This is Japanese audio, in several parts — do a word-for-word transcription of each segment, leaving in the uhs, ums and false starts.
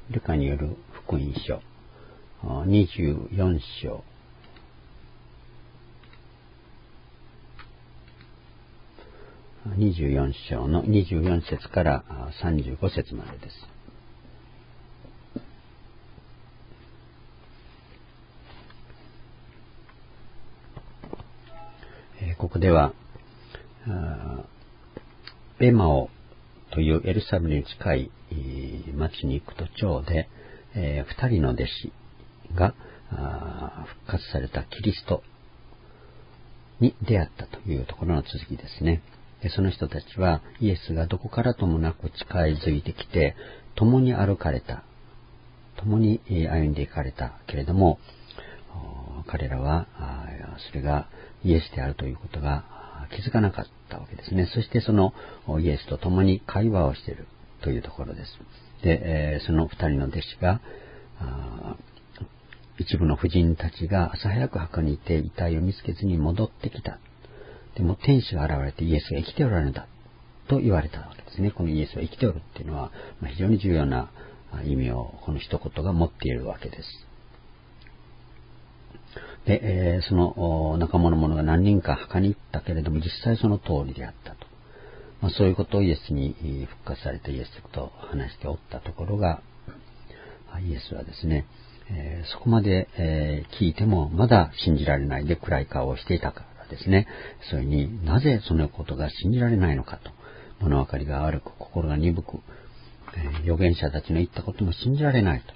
ルカによる福音書にじゅうよん章にじゅうよん章のにじゅうよん節からさんじゅうご節までです。ここではエマオというエルサレムに近い町に行く途中で、えー、二人の弟子が復活されたキリストに出会ったというところの続きですね。でその人たちはイエスがどこからともなく近づいてきて共に歩かれた、共に歩んでいかれたけれども、彼らはそれがイエスであるということが気づかなかったわけですね。そしてそのイエスと共に会話をしているというところです。で、その二人の弟子が一部の婦人たちが朝早く墓にいて遺体を見つけずに戻ってきた。でも天使が現れてイエスが生きておられるんだと言われたわけですね。このイエスは生きておるっていうのは非常に重要な意味をこの一言が持っているわけです。で、えー、その仲間の者が何人か墓に行ったけれども実際その通りであったと、まあ、そういうことをイエスに復活されたイエスと話しておったところが、イエスはですね、えー、そこまで、えー、聞いてもまだ信じられないで暗い顔をしていたからですね、それになぜそのことが信じられないのかと、物分かりが悪く心が鈍く、えー、預言者たちの言ったことも信じられないと、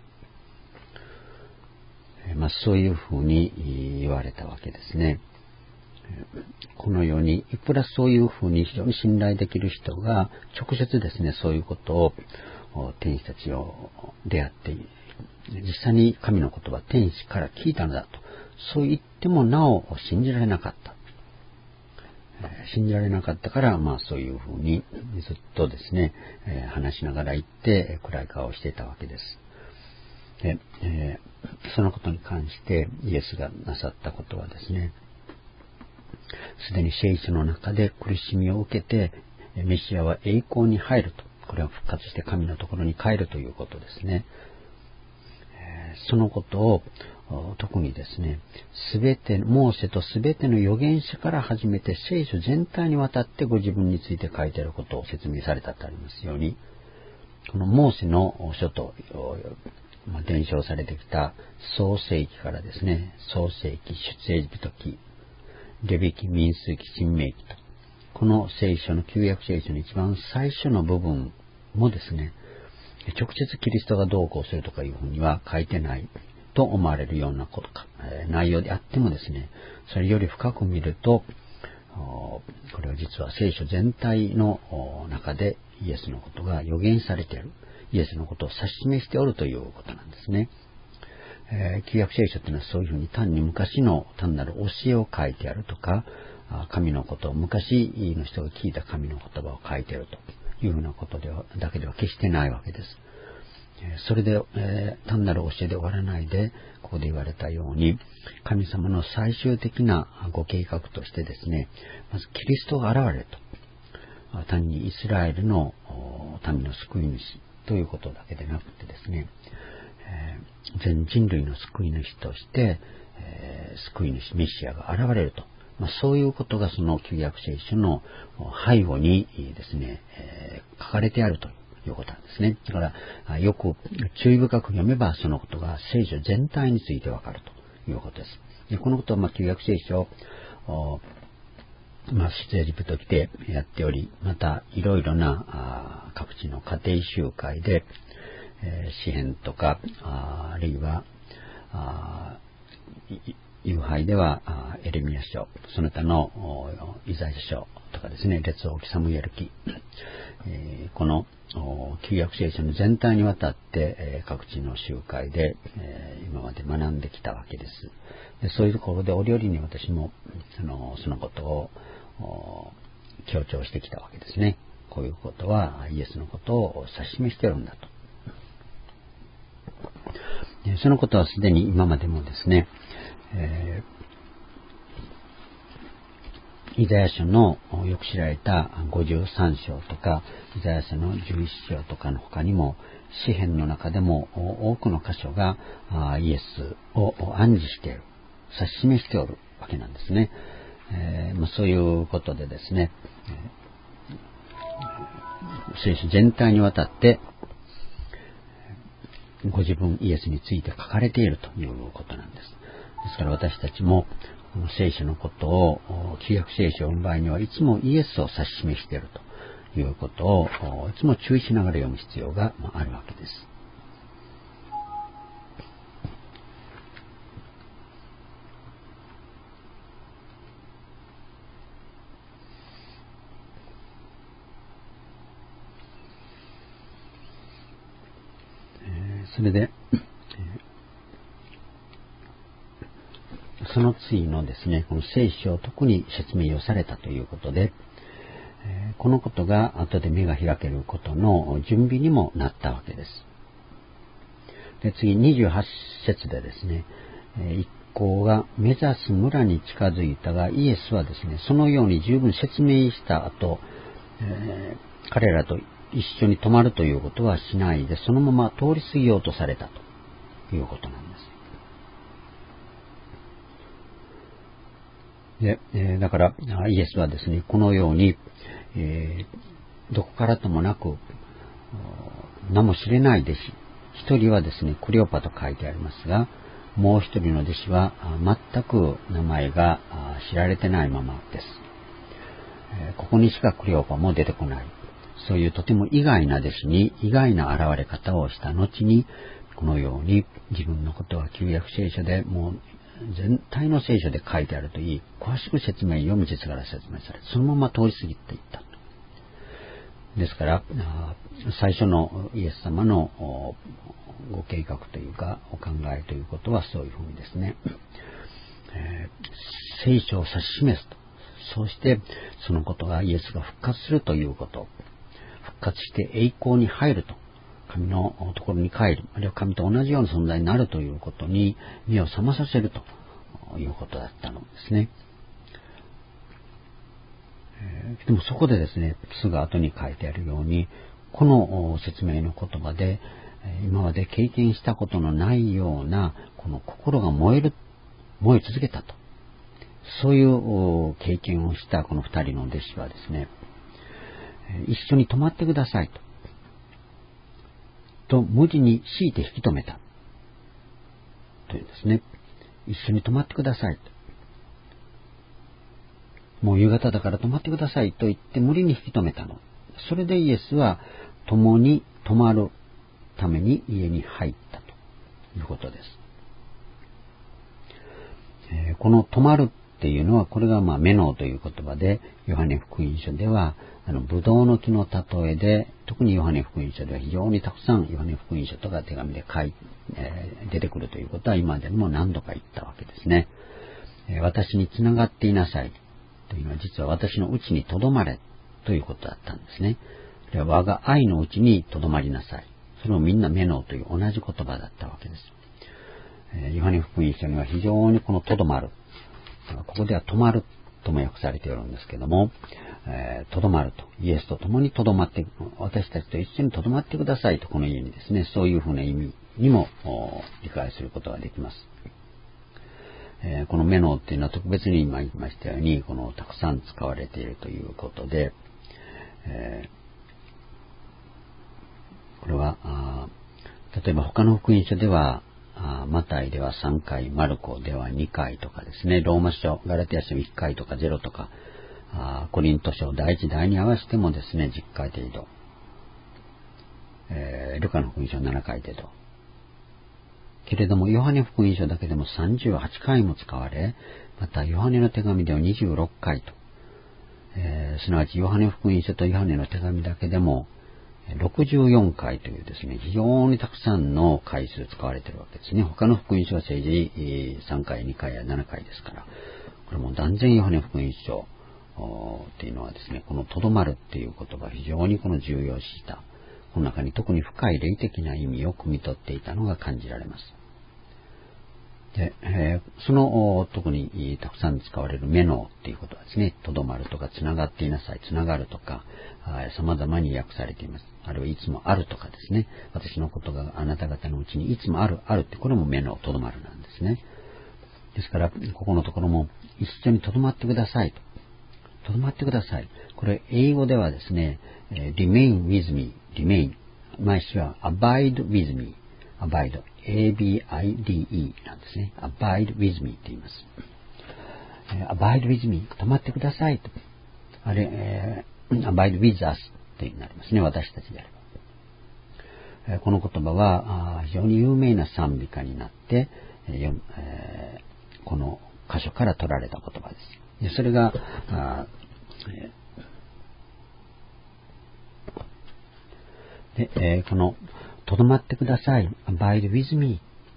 まあ、そういうふうに言われたわけですね。このようにいくらそういうふうに非常に信頼できる人が直接ですね、そういうことを天使たちを出会って実際に神の言葉天使から聞いたのだと、そう言ってもなお信じられなかった。信じられなかったから、まあそういうふうにずっとですね、話しながら言って暗い顔をしていたわけです。で、えー、そのことに関してイエスがなさったことはですね、すでに聖書の中で苦しみを受けてメシアは栄光に入ると、これは復活して神のところに帰るということですね。えー、そのことを特にですね、すべてモーセとすべての預言者から始めて聖書全体にわたってご自分について書いていることを説明されたとありますように、このモーセの書とまあ、伝承されてきた創世記からですね、創世記、出エジプト記、レビ記、民数記、申命記と、この聖書の旧約聖書の一番最初の部分もですね、直接キリストがどうこうするとかいうふうには書いてないと思われるようなことか、えー、内容であってもですね、それより深く見ると、これは実は聖書全体の中でイエスのことが予言されている。イエスのことを指し示しておるということなんですね。えー、旧約聖書というのはそういうふうに単に昔の単なる教えを書いてあるとか、神のことを昔の人が聞いた神の言葉を書いてあるというふうなことではだけでは決してないわけです。それで、えー、単なる教えで終わらないで、ここで言われたように神様の最終的なご計画としてですね、まずキリストが現れると、単にイスラエルの民の救い主ということだけでなくてですね、えー、全人類の救い主として、えー、救い主メシアが現れると、まあ、そういうことがその旧約聖書の背後にですね、えー、書かれてあるということなんですね。だからよく注意深く読めばそのことが聖書全体についてわかるということです。でこのことはまあ旧約聖書まあ、出エジプト来てやっており、またいろいろな各地の家庭集会で、えー、詩編とか あ, あるいは夕拝ではエレミヤ書、その他のイザヤ書とかですね、列王記サムエル記、えー、この旧約聖書の全体にわたって、えー、各地の集会で、えー、今まで学んできたわけです。でそういうところで折々に私もその、そのことを強調してきたわけですね。こういうことはイエスのことを指し示しているんだと。でそのことはすでに今までもですね、えイザヤ書のよく知られたごじゅうさん章とか、イザヤ書のじゅういち章とかの他にも、詩篇の中でも多くの箇所がイエスを暗示している、指し示しておるわけなんですね。えーまあ、そういうことでですね、聖書全体にわたってご自分イエスについて書かれているということなんです。ですから私たちも聖書のことを、旧約聖書を読む場合にはいつもイエスを指し示しているということをいつも注意しながら読む必要があるわけです。それで、その次のですね、この聖書を特に説明をされたということで、このことが後で目が開けることの準備にもなったわけです。で、次にじゅうはち節でですね、一行が目指す村に近づいたが、イエスはですね、そのように十分説明した後、えー、彼らと一緒に泊まるということはしないで、そのまま通り過ぎようとされたということなんです。で、えー、だからイエスはですね、このように、えー、どこからともなく名も知れない弟子、一人はですね、クレオパと書いてありますが、もう一人の弟子は全く名前が知られてないままです。えー、ここにしかクレオパも出てこない。そういうとても意外な弟子に意外な現れ方をした後に、このように自分のことは旧約聖書でもう全体の聖書で書いてあるといい、詳しく説明読む実から説明され、そのまま通り過ぎていった。ですから、最初のイエス様のご計画というか、お考えということはそういうふうにですね、えー、聖書を指し示すと。そしてそのことがイエスが復活するということ、復活して栄光に入ると、神のところに帰る、あるいは神と同じような存在になるということに目を覚まさせるということだったのですね。えー、でもそこでですね、すぐ後に書いてあるように、この説明の言葉で今まで経験したことのないようなこの心が燃える、燃え続けたと、そういう経験をしたこの二人の弟子はですね、一緒に泊まってくださいと、と無事に強いて引き止めたというんですね。一緒に泊まってくださいと。もう夕方だから泊まってくださいと言って無理に引き止めたの。それでイエスは共に泊まるために家に入ったということです。えー、この泊まるっていうのは、これがまあメノーという言葉で、ヨハネ福音書ではあのブドウの木の例えで、特にヨハネ福音書では非常にたくさんヨハネ福音書とか手紙で書い、えー、出てくるということは今までも何度か言ったわけですね。えー、私につながっていなさいというのは、実は私のうちにとどまれということだったんですね。で、我が愛のうちにとどまりなさい。それをみんなメノーという同じ言葉だったわけです。えー、ヨハネ福音書には非常にこのとどまる、ここでは止まるとも訳されているんですけども、とどまると、イエスと共にとどまって、私たちと一緒にとどまってくださいと、この家にですね、そういうふうな意味にも理解することができます。えー、このメノーっていうのは特別に今言いましたように、このたくさん使われているということで、えー、これは例えば他の福音書では、マタイではさんかい、マルコではにかいとかですね、ローマ書、ガラティア書いっかいとかゼロとか、コリント書だいいちだいに合わせてもですね、じゅっかい程度、えー、ルカの福音書ななかい程度。けれども、ヨハネ福音書だけでもさんじゅうはちかいも使われ、またヨハネの手紙ではにじゅうろっかいと、えー、すなわちヨハネ福音書とヨハネの手紙だけでもろくじゅうよんかいというですね、非常にたくさんの回数使われているわけですね。他の福音書はせいぜいさんかい、にかいやななかいですから、これも断然ヨハネ福音書っていうのはですね、このとどまるっていう言葉、非常にこの重要視した、この中に特に深い霊的な意味を汲み取っていたのが感じられます。 で、えー、その特にたくさん使われるメノっていうことはですね、とどまるとかつながっていなさい、つながるとか、様々に訳されています。あるいはいつもあるとかですね、私のことがあなた方のうちにいつもある、あるって、これもメノ、とどまるなんですね。ですから、ここのところも一緒にとどまってくださいと。とどまってください。これ、英語ではですね、remain with me, remain。毎週は abide with me。abide、エービーアイディーイー なんですね。abide with me って言います。abide with me、止まってくださいと。あれ、えー、abide with us ってなりますね。私たちであれば。えー、この言葉は非常に有名な賛美歌になって、えー、この箇所から取られた言葉です。でそれが、あでえー、このとどまってください。abide with me。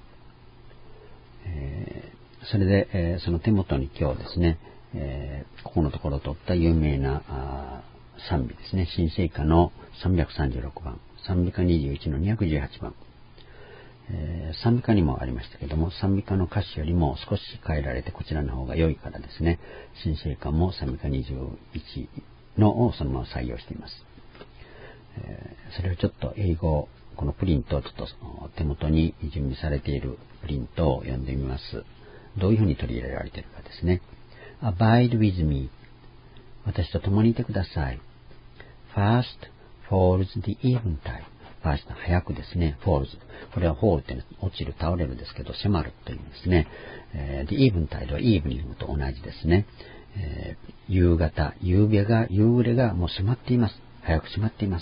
えー、それで、えー、その手元に今日ですね、えー、ここのところ取った有名な賛美ですね。新聖歌のさんびゃくさんじゅうろくばん、賛美歌にじゅういちのにひゃくじゅうはちばん。えー、賛美歌にもありましたけども、賛美歌の歌詞よりも少し変えられてこちらの方が良いからですね、新聖歌も賛美歌にじゅういちのをそのまま採用しています。えー、それをちょっと英語、このプリントをちょっと手元に準備されているプリントを読んでみます。どういうふうに取り入れられているかですね。Abide with me。私と共にいてください。Fast falls the eventide。Fast 早くですね。falls。これは fall って落ちる、倒れるですけど、迫るという意味ですね。えー、the eventide は evening と同じですね。えー、夕方、夕べが、夕暮れがもう迫っています。早く迫っています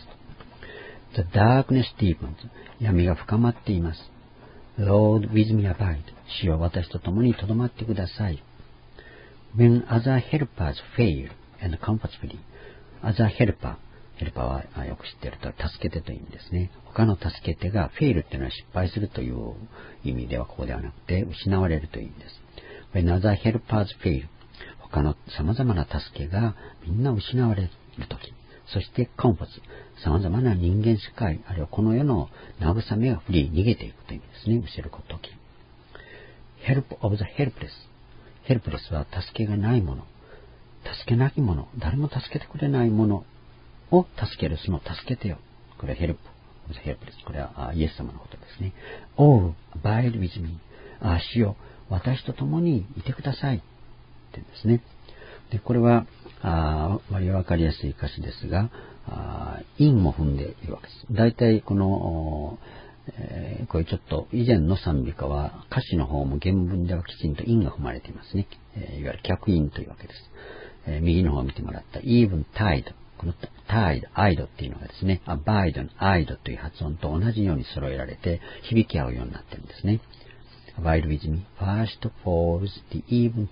。The darkness deepens. 闇が深まっています。Lord with me abide. 主よ私と共にとどまってください。When other helpers fail and comfort me. Other helper. ヘルパーはよく知っていると助けてという意味ですね。他の助け手がフェイルっていうのは失敗するという意味ではここではなくて失われるという意味です。When other helpers fail. 他の様々な助けがみんな失われるとき。そしてコンフォーツ、様々な人間世界、あるいはこの世の慰めが振り逃げていくという意味ですね。失せるとき。help of the helpless。helpless は助けがないもの。助けなきもの。誰も助けてくれないものを助ける、その助けてよ。これは help of the helpless。これはイエス様のことですね。Oh, abide with me。あ、主よ、私と共にいてください。って言うんですね。で、これは、あ割り分かりやすい歌詞ですが、韻も踏んでいるわけです。大体この、えー、こういうちょっと以前の賛美歌は歌詞の方も原文ではきちんと韻が踏まれていますね。えー、いわゆる脚韻というわけです。えー、右の方を見てもらった even tide。この tide、aid っていうのがですね、abide の aid という発音と同じように揃えられて響き合うようになっているんですね。abide with me, first falls the even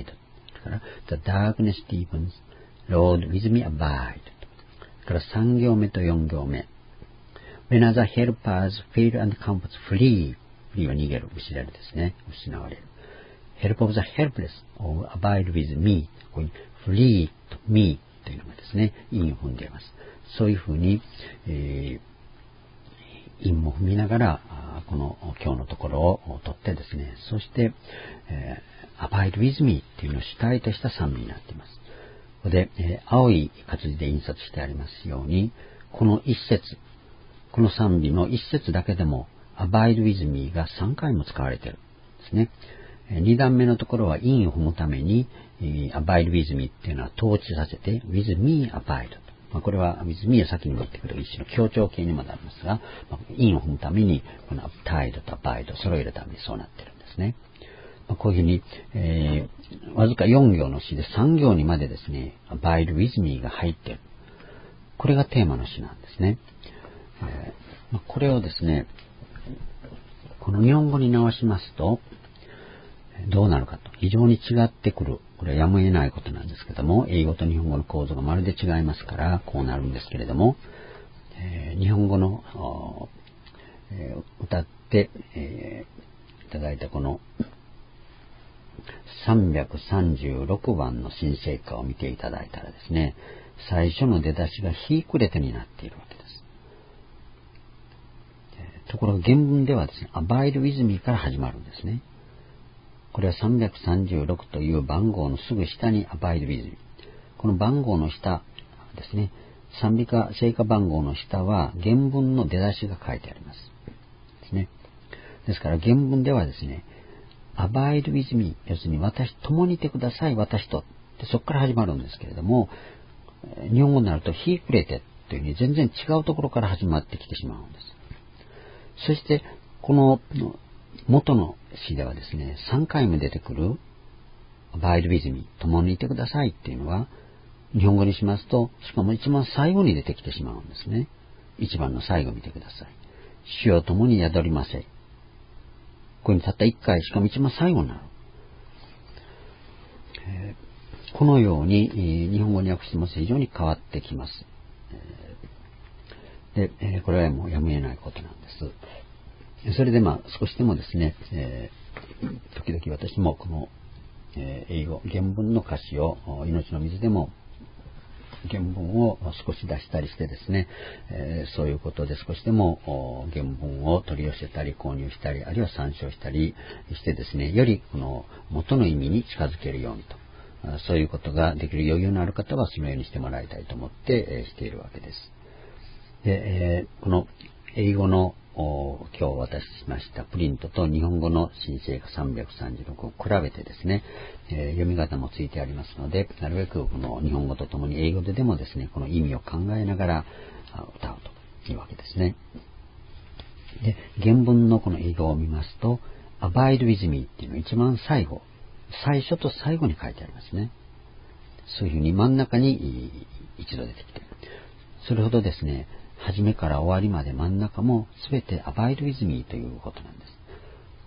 tide。The darkness deepens, Lord with me abide。からさん行目とよん行目。When other helpers fail and comforts flee。flee は逃げる、失れるですね。失われる。Help of the helpless or abide with me。ここに flee to me というのがですね、韻を踏んでいます。そういうふうに、えー、韻も踏みながら、この今日のところを取ってですね、そして、えーAbide with me っていうのを主体とした賛美になっています。ここで、えー、青い活字で印刷してありますように、この一節、この賛美の一節だけでも Abide with me がさんかいも使われているんですね。えー、に段目のところは韻を踏むために、えー、Abide with me っていうのは統治させて with me abide と。まあ、これは with me を先に持ってくる一種の強調形にもなりますが、まあ、韻を踏むためにこの Abide と Abide を揃えるためにそうなっているんですね。こういうふうに、えー、わずかよん行の詩でさん行にまでですね、abide with me が入っている。これがテーマの詩なんですね。えー、これをですね、この日本語に直しますと、どうなるかと。非常に違ってくる。これはやむを得ないことなんですけども、英語と日本語の構造がまるで違いますから、こうなるんですけれども、えー、日本語の、えー、歌って、えー、いただいたこの、さんびゃくさんじゅうろくばんの新聖歌を見ていただいたらですね、最初の出だしがひくれてになっているわけです。ところが原文ではですね、abide with me から始まるんですね。 これはさんびゃくさんじゅうろくという番号のすぐ下に abide with me。この番号の下ですね、賛美歌、聖歌番号の下は原文の出だしが書いてあります。ですね。ですから原文ではですね、abide with me、要するに私、共にいてください、私と。でそこから始まるんですけれども、日本語になると、日暮れてというふうに全然違うところから始まってきてしまうんです。そして、この元の詩ではですね、さんかいめ出てくる abide with me、共にいてくださいっていうのは、日本語にしますと、しかも一番最後に出てきてしまうんですね。一番の最後見てください。主よ共に宿りませ。ここにたった一回、しかも一番最後になる。えー、このように、えー、日本語に訳してますと非常に変わってきます。えー、で、えー、これはもうやむを得ないことなんです。それでまあ少しでもですね、えー、時々私もこの、えー、英語、原文の歌詞を命の水でも原文を少し出したりしてですね、えー、そういうことで少しでも原文を取り寄せたり購入したり、あるいは参照したりしてですね、よりこの元の意味に近づけるようにと、そういうことができる余裕のある方はそのようにしてもらいたいと思って、えー、しているわけです。で、えー、この英語の今日お渡ししましたプリントと日本語の新聖歌さんびゃくさんじゅうろくを比べてですね、えー、読み方もついてありますので、なるべくこの日本語とともに英語ででもですね、この意味を考えながら歌うというわけですね。で、原文のこの英語を見ますと、abide with me っていうのは一番最後、最初と最後に書いてありますね。そういうふうに真ん中に一度出てきて、それほどですね、初めから終わりまで真ん中もすべて abide with me ということなんです。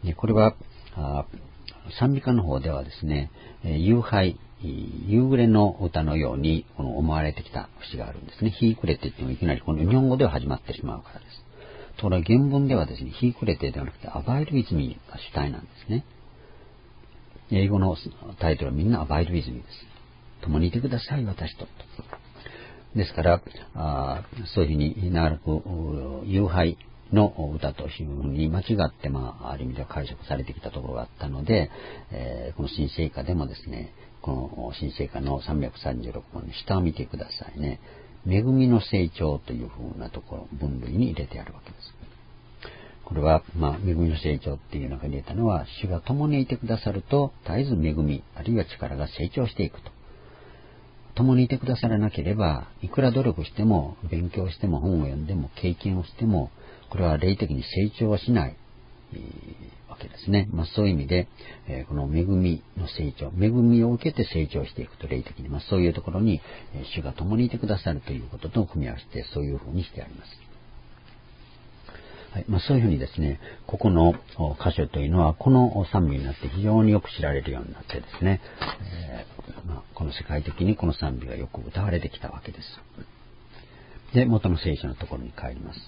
でこれは賛美歌の方ではですね、夕拝、夕暮れの歌のようにこの思われてきた節があるんですね。日暮れてっていうのがいきなりこの日本語では始まってしまうからです。ところが原文ではですね、日暮れてではなくて abide with me が主体なんですね。英語のタイトルはみんな abide with me です。共にいてください、私と。ですから、あそういうふうに長らく夕拝の歌というふうに間違って、まあ、ある意味では解釈されてきたところがあったので、えー、この新聖歌でもですね、この新聖歌のさんびゃくさんじゅうろくほんの下を見てくださいね。恵みの成長というふうなところ、分類に入れてあるわけです。これは、まあ、恵みの成長っていう中に入れたのは、主が共にいてくださると、絶えず恵み、あるいは力が成長していくと。共にいてくださらなければ、いくら努力しても、勉強しても、本を読んでも、経験をしても、これは霊的に成長はしない、えー、わけですね。まあ、そういう意味で、えー、この恵みの成長、恵みを受けて成長していくと霊的に、まあ、そういうところに、えー、主が共にいてくださるということと組み合わせて、そういうふうにしてあります。はい、まあ、そういうふうにですね、ここの箇所というのは、この賛美になって非常によく知られるようになってですね、えーまあ、この世界的にこの賛美がよく歌われてきたわけです。で、元の聖書のところに帰ります。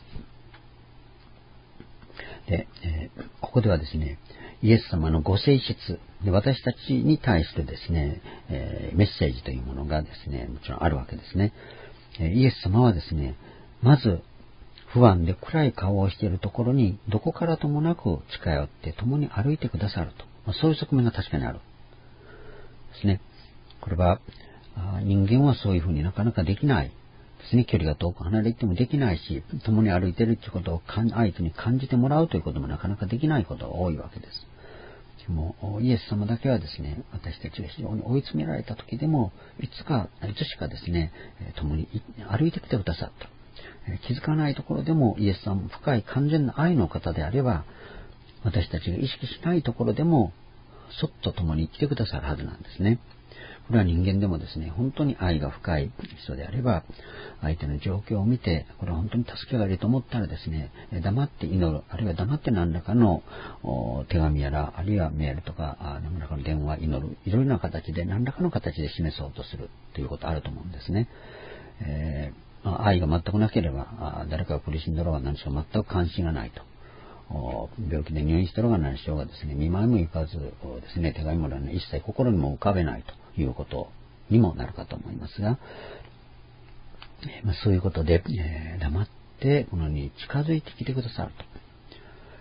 で、えー、ここではですね、イエス様のご性質で、私たちに対してですね、えー、メッセージというものがですね、もちろんあるわけですね。えー、イエス様はですね、まず、不安で暗い顔をしているところにどこからともなく近寄って共に歩いてくださると、まあ、そういう側面が確かにあるですね。これは人間はそういうふうになかなかできないですね。距離が遠く離れていてもできないし、共に歩いているということを相手に感じてもらうということもなかなかできないことが多いわけです。でもイエス様だけはですね、私たちが非常に追い詰められた時でもいつかいつしかですね、共に歩いてきてくださった。気づかないところでもイエス様深い完全な愛の方であれば、私たちが意識しないところでもそっと共に来てくださるはずなんですね。これは人間でもですね、本当に愛が深い人であれば、相手の状況を見て、これは本当に助けがいると思ったらですね、黙って祈る、あるいは黙って何らかの手紙やら、あるいはメールとか、何らかの電話、祈る、いろいろな形で、何らかの形で示そうとするということあると思うんですね。えー愛が全くなければ、誰かが苦しんだろうが何しろ全く関心がないと。病気で入院してろうが何しろうがですね、見舞いも行かずですね、手紙も一切心にも浮かべないということにもなるかと思いますが、まあ、そういうことで、えー、黙ってこのように近づいてきてくださると。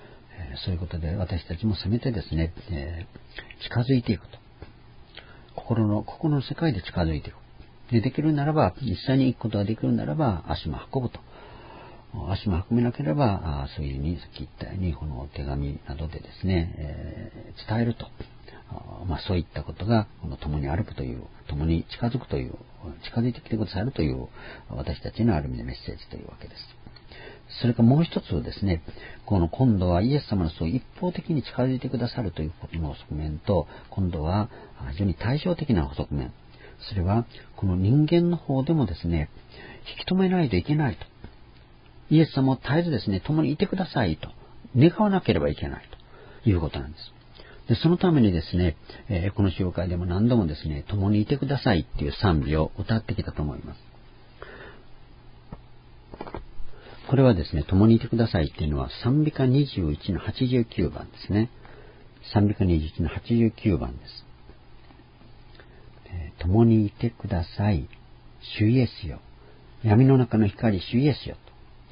そういうことで私たちもせめてですね、えー、近づいていくと。心の、心の世界で近づいていく。で、できるならば、実際に行くことができるならば、足も運ぶと。足も運べなければ、そういうふうに、さっき言ったように、この手紙などでですね、えー、伝えると。まあ、そういったことが、この共に歩くという、共に近づくという、近づいてきてくださるという、私たちのある意味でメッセージというわけです。それからもう一つですね、この今度はイエス様のそう一方的に近づいてくださるということの側面と、今度は非常に対照的な側面。それは、この人間の方でもですね、引き止めないといけないと。イエス様を絶えずですね、共にいてくださいと、願わなければいけないということなんです。で、そのためにですね、えー、この集会でも何度もですね、共にいてくださいっていう賛美を歌ってきたと思います。これはですね、共にいてくださいっていうのは賛美歌にじゅういちのはちじゅうきゅうばんですね。賛美歌にじゅういちのはちじゅうきゅうばんです。えー、共にいてください、主イエスよ。闇の中の光、主イエスよ。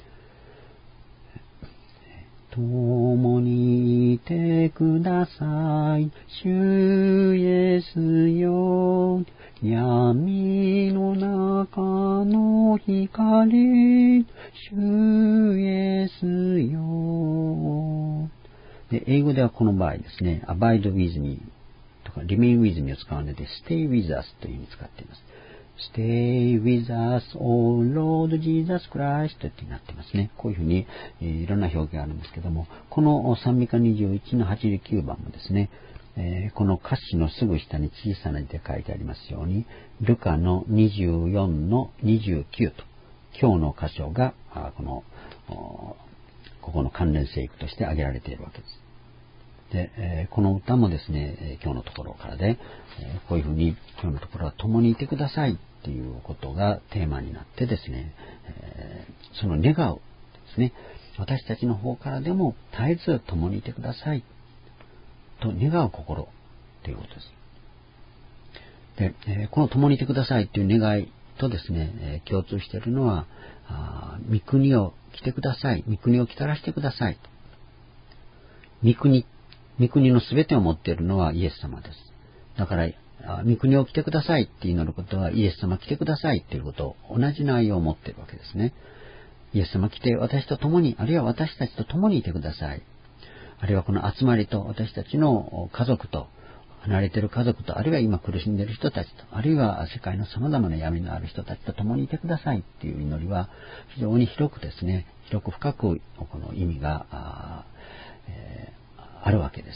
共にいてください、主イエスよ。闇の中の光、主イエスよ。で、英語ではこの場合ですね、abide with me とか remain with me を使わないで stay with us というふうに使っています。Stay with us, O Lord Jesus Christ ってなってますね。こういうふうに、えー、いろんな表現があるんですけども、この賛美歌にじゅういちのはちじゅうきゅうばんもですね、えー、この歌詞のすぐ下に小さな字で書いてありますように、ルカのにじゅうよんのにじゅうきゅうと、今日の箇所が、この、ここの関連聖句として挙げられているわけです。で、えー、この歌もですね、えー、今日のところからで、えー、こういうふうに今日のところは共にいてくださいっていうことがテーマになってですね、えー、その願うですね、私たちの方からでも絶えず共にいてくださいと願う心ということです。で、えー、この共にいてくださいという願いとですね、えー、共通しているのは、あ御国を来てください、御国を来たらしてくださいと。御国御国のすべてを持っているのはイエス様です。だから、御国を来てくださいって祈ることは、イエス様来てくださいっていうことを同じ内容を持っているわけですね。イエス様来て私と共に、あるいは私たちと共にいてください。あるいはこの集まりと私たちの家族と、離れている家族と、あるいは今苦しんでいる人たちと、あるいは世界の様々な闇のある人たちと共にいてくださいっていう祈りは、非常に広くですね、広く深くこの意味が、あ、えーあるわけです。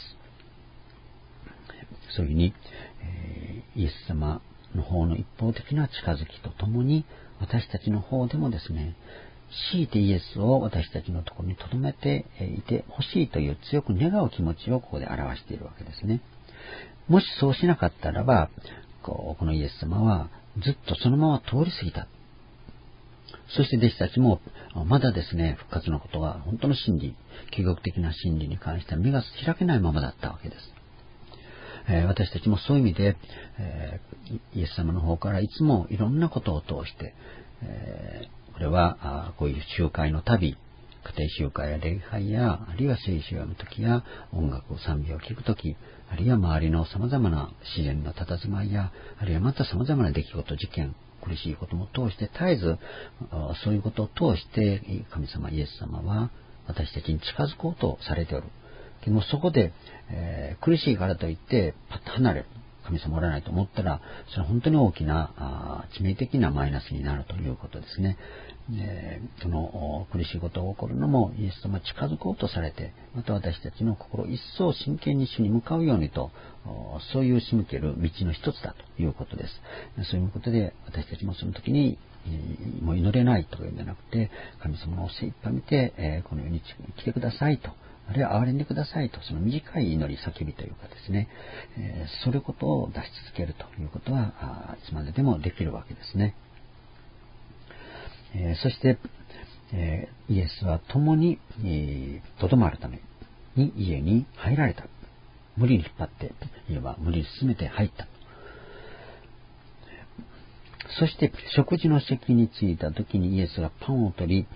そういうふうに、えー、イエス様の方の一方的な近づきとともに、私たちの方でもですね、強いてイエスを私たちのところに留めていてほしいという強く願う気持ちをここで表しているわけですね。もしそうしなかったらば、このイエス様はずっとそのまま通り過ぎた。そして弟子たちもまだですね、復活のことが本当の真理、究極的な真理に関しては目が開けないままだったわけです。えー、私たちもそういう意味で、えー、イエス様の方からいつもいろんなことを通して、えー、これはあこういう集会の旅、家庭集会や礼拝や、あるいは聖書を読むときや、音楽、賛美を聴くとき、あるいは周りの様々な自然の佇まいや、あるいはまた様々な出来事、事件、苦しいことも通して絶えず、そういうことを通して神様イエス様は私たちに近づこうとされておる。でもそこで、えー、苦しいからといってパッと離れる。神様おらないと思ったら、それは本当に大きな致命的なマイナスになるということですね。えー、その苦しいことが起こるのもイエス様近づこうとされて、また私たちの心を一層真剣に主に向かうようにと、そういう仕向ける道の一つだということです。そういうことで私たちもその時に、えー、もう祈れないとかいうんじゃなくて、神様の精一杯見て、えー、この世に来てくださいと。あるいは憐れんでくださいと、その短い祈り叫びというかですね、えー、それことを出し続けるということは、いつまででもできるわけですね。えー、そして、えー、イエスは共にとど、えー、まるために家に入られた。無理に引っ張って、いわば無理に進めて入った。そして食事の席に着いた時にイエスがパンを取り、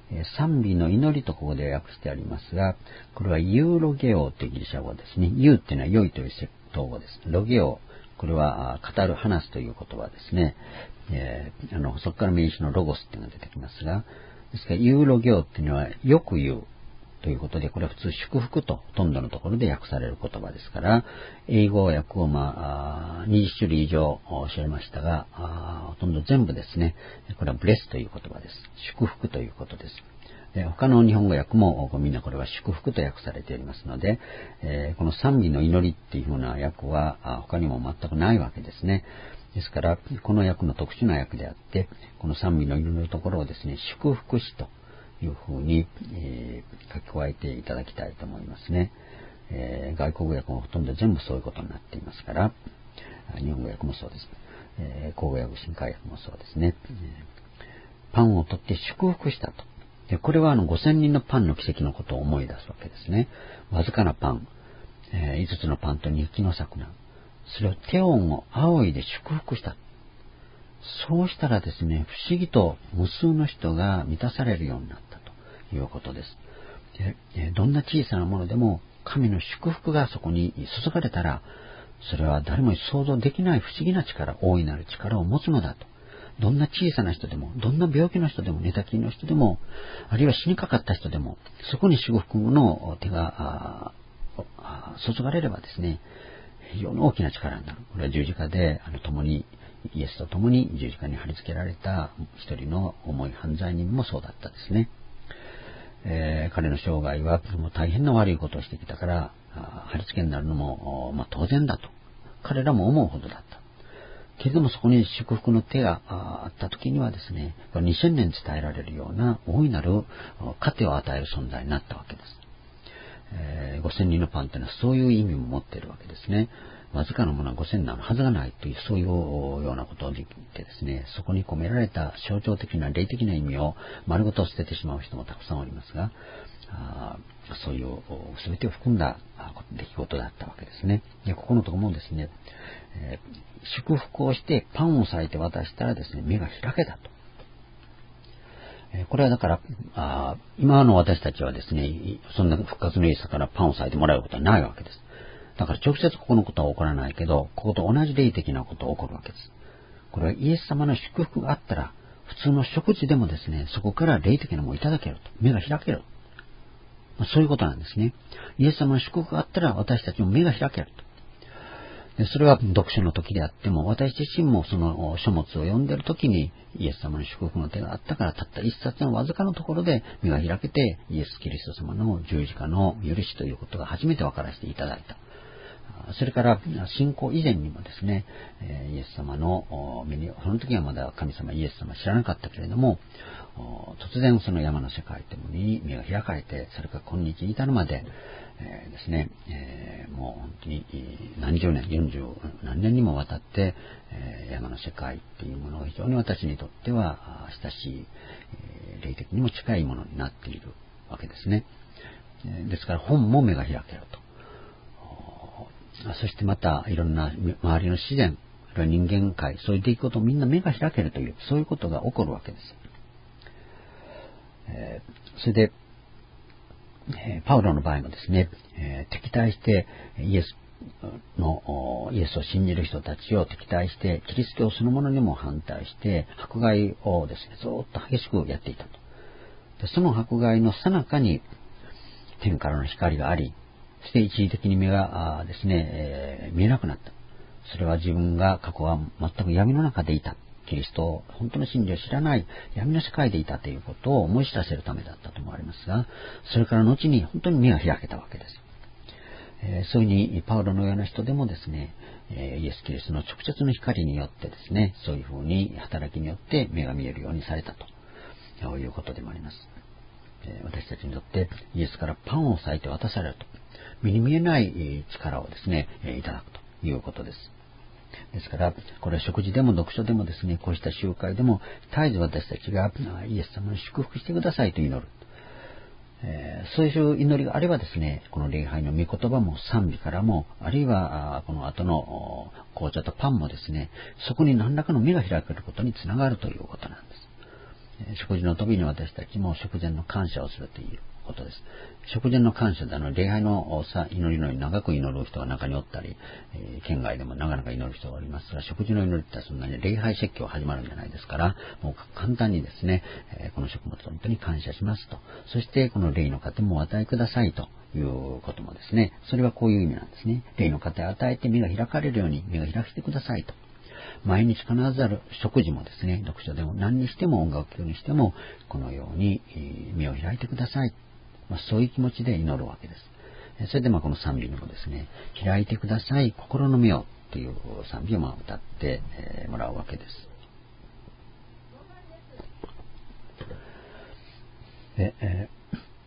賛美の祈りとここで訳してありますが、これはユーロゲオというギリシャ語ですね。ユーっていうのは良いという統語です。ロゲオ、これは語る、話すという言葉ですね。えー、あのそこから名詞のロゴスっていうのが出てきますが、ですからユーロゲオっていうのはよく言うということで、これは普通祝福とほとんどのところで訳される言葉ですから、英語訳をまあにじゅっ種類以上知れましたが、ほとんど全部ですね、これはブレスという言葉です。祝福ということです。で他の日本語訳もみんなこれは祝福と訳されていますので、えー、この賛美の祈りっていうふうな訳は他にも全くないわけですね。ですから、この訳の特殊な訳であって、この賛美の祈りのところをですね、祝福詞というふうに、えー、書き加えていただきたいと思いますね。えー、外国訳もほとんど全部そういうことになっていますから、日本語訳もそうです。えー、口語訳、新海訳もそうですね。えー、パンを取って祝福したと。でこれはあのごせんにんのパンの奇跡のことを思い出すわけですね。わずかなパン、えー、いつつのパンとにひきの魚。それを手音を仰いで祝福した。そうしたらですね、不思議と無数の人が満たされるようになったということです。でどんな小さなものでも神の祝福がそこに注がれたら、それは誰も想像できない不思議な力、大いなる力を持つのだと。どんな小さな人でも、どんな病気の人でも、寝たきりの人でも、あるいは死にかかった人でも、そこに祝福の手が注がれればですね、非常に大きな力になる。これは十字架であの共にイエスと共に十字架に貼り付けられた一人の重い犯罪人もそうだったですね。えー、彼の生涯はもう大変な悪いことをしてきたから貼り付けになるのも、まあ、当然だと彼らも思うほどだった。けれどもそこに祝福の手があった時にはですね、にせんねん伝えられるような大いなる糧を与える存在になったわけです。えー、ごせんにんのパンというのはそういう意味も持っているわけですね。わずかなものはごせんになるはずがないという、そういうようなことを言ってですね、そこに込められた象徴的な霊的な意味を丸ごと捨ててしまう人もたくさんおりますが、あそういう全てを含んだ出来事だったわけですね。でここのところもですね、えー、祝福をしてパンを裂いて渡したらですね、目が開けたと。これはだから、あ今の私たちはですね、そんな復活のイエスからパンを裂いてもらうことはないわけです。だから直接ここのことは起こらないけど、ここと同じ霊的なことが起こるわけです。これはイエス様の祝福があったら、普通の食事でもですね、そこから霊的なものをいただけると。目が開ける。そういうことなんですね。イエス様の祝福があったら、私たちも目が開けると。それは読書の時であっても、私自身もその書物を読んでいる時にイエス様の祝福の手があったから、たった一冊のわずかのところで目が開けて、イエス・キリスト様の十字架の許しということが初めて分からせていただいた。それから信仰以前にもですね、イエス様の目に、その時はまだ神様イエス様知らなかったけれども、突然その山の世界というものに目が開かれて、それから今日に至るまで、えー、ですね、えー、もう本当に何十年、四十何年にもわたって、えー、山の世界っていうものが非常に私にとっては親しい、えー、霊的にも近いものになっているわけですね。ですから本も目が開けると。そしてまたいろんな周りの自然、あるいは人間界、そういう出来事をみんな目が開けるという、そういうことが起こるわけです。えー、それで、えー、パウロの場合もですね、えー、敵対してイエスのイエスを信じる人たちを敵対して、キリスト教そのものにも反対して迫害をですね、ずっと激しくやっていたと。でその迫害の最中に天からの光があり、そして一時的に目がですね、えー、見えなくなった。それは自分が過去は全く闇の中でいた。キリストを本当の真理を知らない闇の世界でいたということを思い知らせるためだったと思われますが、それから後に本当に目が開けたわけです。えー、そういうふうにパウロのような人でもですね、えー、イエス・キリストの直接の光によってですね、そういうふうに働きによって目が見えるようにされたということでもあります。えー、私たちにとってイエスからパンを裂いて渡されると、目に見えない力をですね、いただくということです。ですから、これは食事でも読書でもですね、こうした集会でも、絶えず私たちがイエス様に祝福してくださいと祈る。えー、そういう祈りがあればですね、この礼拝の御言葉も賛美からも、あるいはこの後の紅茶とパンもですね、そこに何らかの目が開けることにつながるということなんです。 食事の時に私たちも食前の感謝をするということです。食前の感謝であの礼拝のさ祈りのように長く祈る人が中におったり、えー、県外でもなかなか祈る人がおりますが、食事の祈りってそんなに礼拝説教始まるんじゃないですから、もう簡単にですね、えー、この食物を本当に感謝しますと、そしてこの霊の糧もお与えくださいということもですね、それはこういう意味なんですね。霊の糧を与えて目が開かれるように目が開けてくださいと。毎日必ずある食事もですね、読書でも何にしても音楽教にしてもこのように目を開いてください、まあ、そういう気持ちで祈るわけです。それでまあこの賛美にもですね、開いてください心の目をという賛美をまあ歌ってもらうわけです。で、えー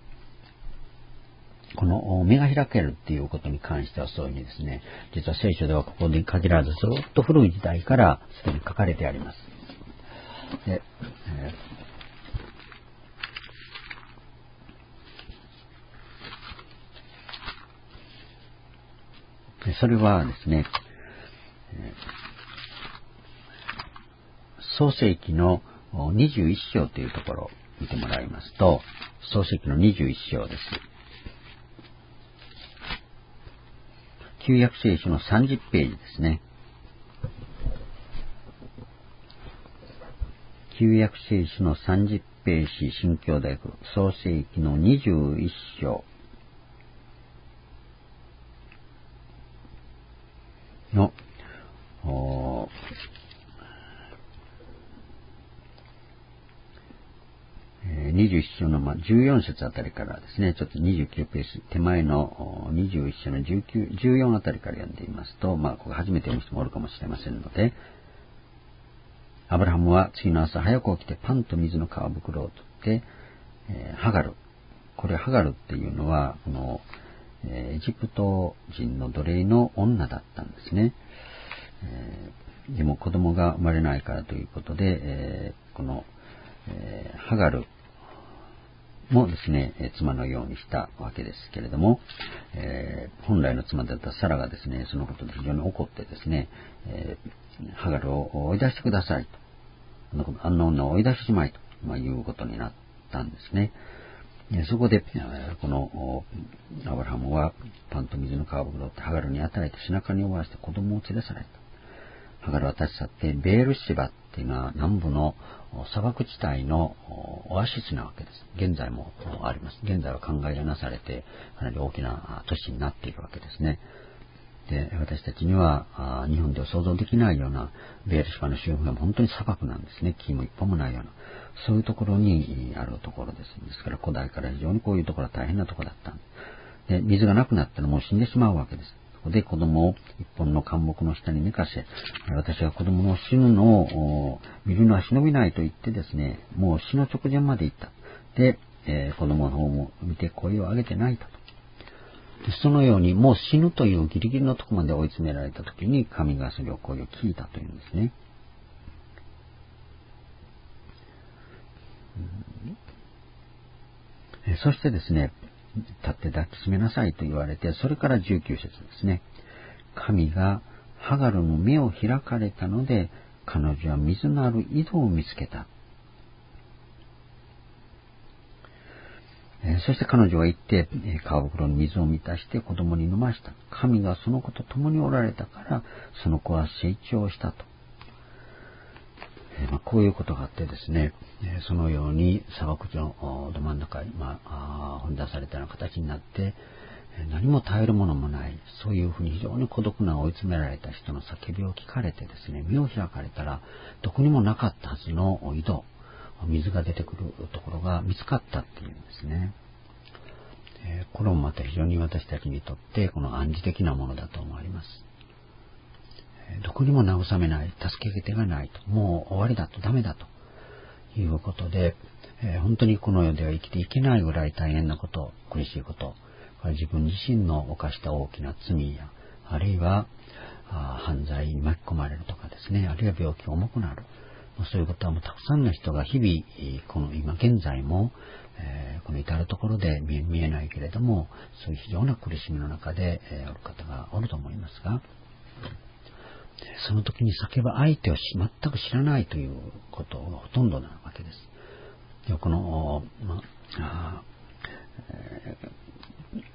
この目が開けるっていうことに関してはそういうふうにですね、実は聖書ではここに限らずずっと古い時代からすでに書かれてあります。で、えー、それはですね、創世記のにじゅういっ章というところを見てもらいますと、創世記のにじゅういっ章です。旧約聖書のさんじゅっページですね。旧約聖書のさんじゅっページ、新教大学、創世記のにじゅういっ章の、にじゅういっ章のじゅうよん節あたりからですね、ちょっとにじゅうきゅうページ、手前のにじゅういっ章のじゅうきゅう、じゅうよんあたりから読んでいますと、まあ、ここ初めて読む人もおるかもしれませんので、アブラハムは次の朝早く起きてパンと水の皮袋を取って、えー、ハガル。これハガルっていうのは、この、えー、エジプト人の奴隷の女だったんですね。えー、でも子供が生まれないからということで、えー、この、えー、ハガルもですね、妻のようにしたわけですけれども、えー、本来の妻だったサラがですね、そのことで非常に怒ってですね、えー、ハガルを追い出してくださいと。あんな女を追い出してしまいと、まあ、いうことになったんですね。そこで、このアブラハムはパンと水の皮袋をハガルに与えて背中に負わせて子供を連れ去られた。ハガルは立ち去ってベールシバっていうのは南部の砂漠地帯のオアシスなわけです。現在もあります。現在は考えなされてかなり大きな都市になっているわけですね。で、私たちには日本では想像できないようなベールシバの周辺は本当に砂漠なんですね。木も一本もないような、そういうところにあるところです。ですから古代から非常にこういうところは大変なところだった。で、水がなくなったらもう死んでしまうわけです。そこで子供を一本の灌木の下に寝かせ、私は子供の死ぬのを見るのは忍びないと言ってですね、もう死の直前まで行った。で、えー、子供の方も見て声を上げて泣いたと。そのようにもう死ぬというギリギリのところまで追い詰められたときに神がそれを声を聞いたというんですね。うん、そしてですね、立って抱きしめなさいと言われて、それからじゅうきゅう節ですね。神がハガルの目を開かれたので、彼女は水のある井戸を見つけた。えー、そして彼女は行って、えー、皮袋に水を満たして子供に飲ました。神がその子と共におられたから、その子は成長したと。えーまあ、こういうことがあってですね、えー、そのように砂漠地のど真ん中に、まあ、掘り出されたような形になって、えー、何も頼るものもない、そういうふうに非常に孤独な追い詰められた人の叫びを聞かれてですね、目を開かれたら、どこにもなかったはずの井戸、水が出てくるところが見つかったっていうんですね。えー、これもまた非常に私たちにとってこの暗示的なものだと思います。えー、どこにも慰めない、助け手がないと、もう終わりだと、ダメだということで、えー、本当にこの世では生きていけないぐらい大変なこと、苦しいこと、これ自分自身の犯した大きな罪や、あるいはあ犯罪に巻き込まれるとかですね、あるいは病気が重くなる、そういうことはもうたくさんの人が日々、この今現在も、えー、この至るところで 見, 見えないけれども、そういう非常な苦しみの中で、えー、おる方がおると思いますが、その時に叫ぶ相手を全く知らないということがほとんどなわけです。 この、まあえー、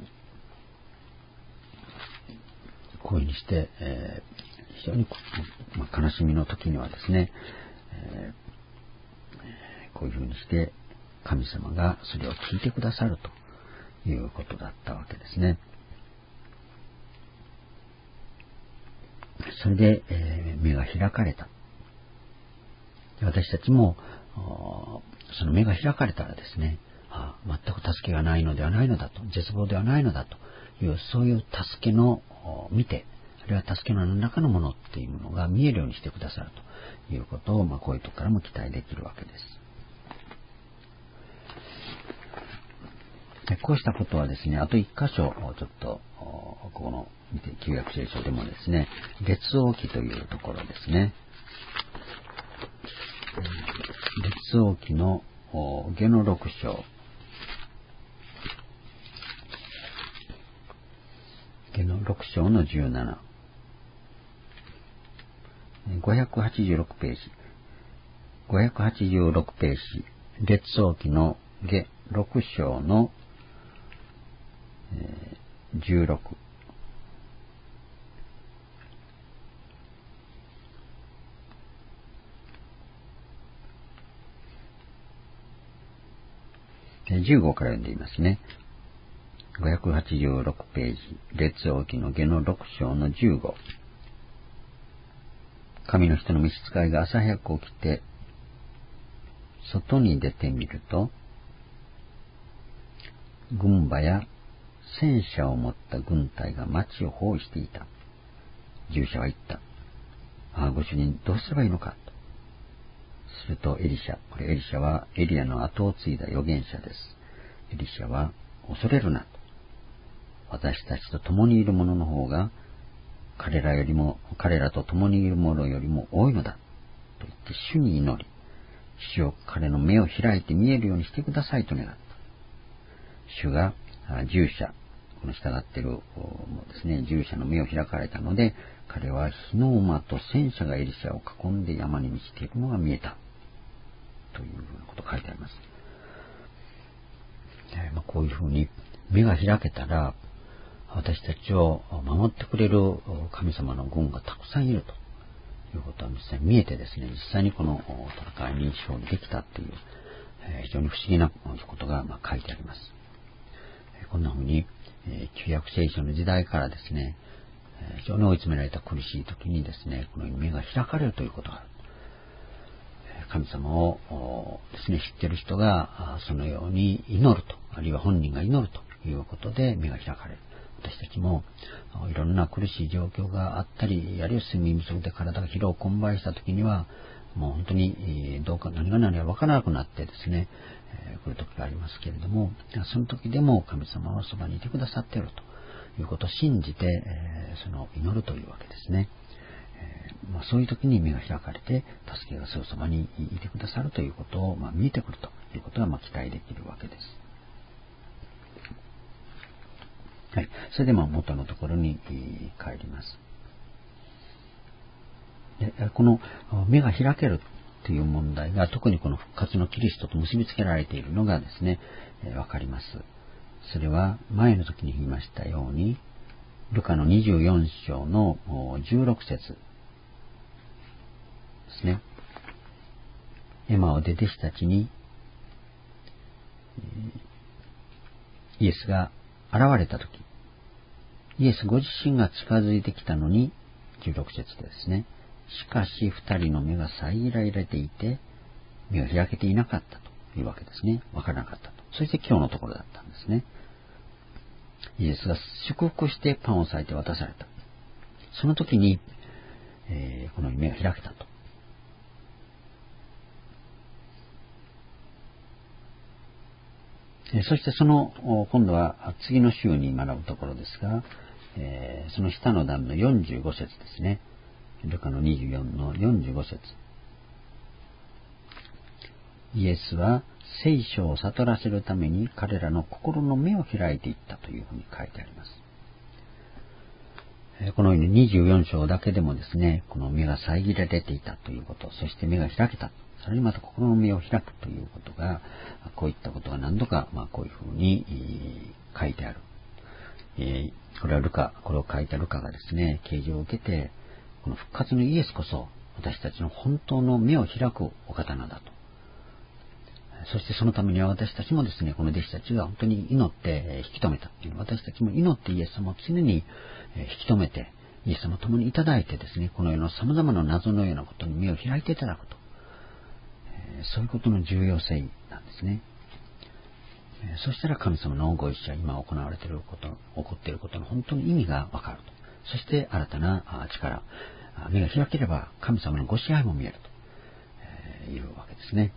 こういうふうにして、えー、非常に、まあ、悲しみの時にはですね、えー、こういうふうにして神様がそれを聞いてくださるということだったわけですね。それで、えー、目が開かれた。私たちもその目が開かれたらですね、ああ、全く助けがないのではないのだと、絶望ではないのだという、そういう助けの見て、あるいは助けの何らかのものっていうものが見えるようにしてくださるということを、まあ、こういうところからも期待できるわけです。でこうしたことはですね、あと一箇所、ちょっと、ここの旧約聖書でもですね、列王記というところですね。列王記の下の六章。下の六章のじゅうなな。ごひゃくはちじゅうろくページ。ごひゃくはちじゅうろくページ。列王記の下六章のじゅうろく。じゅうごから読んでいますね。ごひゃくはちじゅうろくページ、列王記の下のろく章のじゅうご。神の人の召使いが朝早く起きて、外に出てみると、軍馬や戦車を持った軍隊が町を包囲していた。従者は言った。ああ、ご主人、どうすればいいのかと。するとエリシャ、これエリシャはエリアの後を継いだ預言者です。エリシャは、恐れるなと。私たちと共にいる者の方が、彼らよりも、彼らと共にいる者よりも多いのだ。と言って主に祈り、主よ彼の目を開いて見えるようにしてくださいと願った。主が従者、この従っているもですね、従者の目を開かれたので、彼は火の馬と戦車がエリシャを囲んで山に満ちているのが見えた。というふうなことが書いてあります。えーまあ、こういうふうに目が開けたら、私たちを守ってくれる神様の軍がたくさんいるということは実際に見えてですね、実際にこの戦いに勝利できたという、えー、非常に不思議なことがまあ書いてあります。こんなふうに、えー、旧約聖書の時代からですね、非常に追い詰められた苦しい時にですね、この目が開かれるということがある。神様をですね、知っている人がそのように祈ると、あるいは本人が祈るということで目が開かれる。私たちもいろんな苦しい状況があったり、あるいは睡眠不足で体が疲労困憊した時には、もう本当にどうか何が何か分からなくなってですね、えー、来る時がありますけれども、その時でも神様はそばにいてくださっているということを信じて、えー、その祈るというわけですね。えーまあ、そういう時に目が開かれて、助けがすぐそばにいてくださるということを、まあ、見えてくるということが、まあ、期待できるわけです。はい。それで、まあ、元のところに帰ります。でこの目が開けるという問題が、特にこの復活のキリストと結びつけられているのがですね、えー、わかります。それは、前の時に言いましたように、ルカのにじゅうよん章のじゅうろく節ですね。エマオで弟子たちに、イエスが現れたとき、イエスご自身が近づいてきたのに、じゅうろく節でですね、しかし二人の目が遮られていて、目を開けていなかったというわけですね。わからなかったと。そして今日のところだったんですね。イエスが祝福してパンを裂いて渡された。その時に、えー、この目が開けたと。そしてその、今度は次の週に学ぶところですが、えー、その下の段のよんじゅうご節ですね。ルカのにじゅうよんのよんじゅうご節。イエスは聖書を悟らせるために彼らの心の目を開いていったというふうに書いてあります。このようににじゅうよん章だけでもですね、この目が遮られていたということ、そして目が開けた、 それにまた心の目を開くということが、こういったことが何度か、まあ、こういうふうに書いてある。えー、これはルカ、これを書いたルカがですね、啓示を受けて、この復活のイエスこそ、私たちの本当の目を開くお方なんだと。そしてそのためには私たちもですね、この弟子たちが本当に祈って引き止めた。私たちも祈ってイエス様を常に引き止めて、イエス様と共にいただいてですね、この世の様々な謎のようなことに目を開いていただくと。そういうことの重要性なんですね。そしたら神様のご一緒は今行われていること、起こっていることの本当に意味がわかると。そして新たな力、目が開ければ神様のご支配も見えるというわけですね。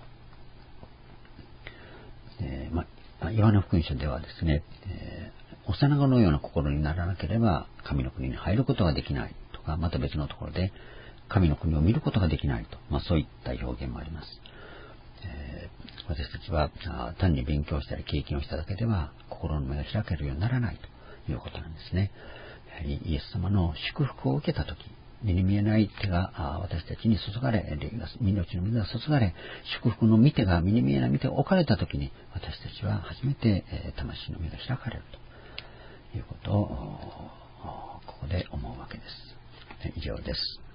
えーまあ、ヨハネ福音書ではですね、えー、幼子のような心にならなければ神の国に入ることができないとか、また別のところで神の国を見ることができないと、まあ、そういった表現もあります。えー、私たちは単に勉強したり経験をしただけでは心の目が開けるようにならないということなんですね。イエス様の祝福を受けたとき、目に見えない手が私たちに注がれ、命の水が注がれ、祝福の御手が目に見えない御手が置かれたときに、私たちは初めて魂の目が開かれるということをここで思うわけです。以上です。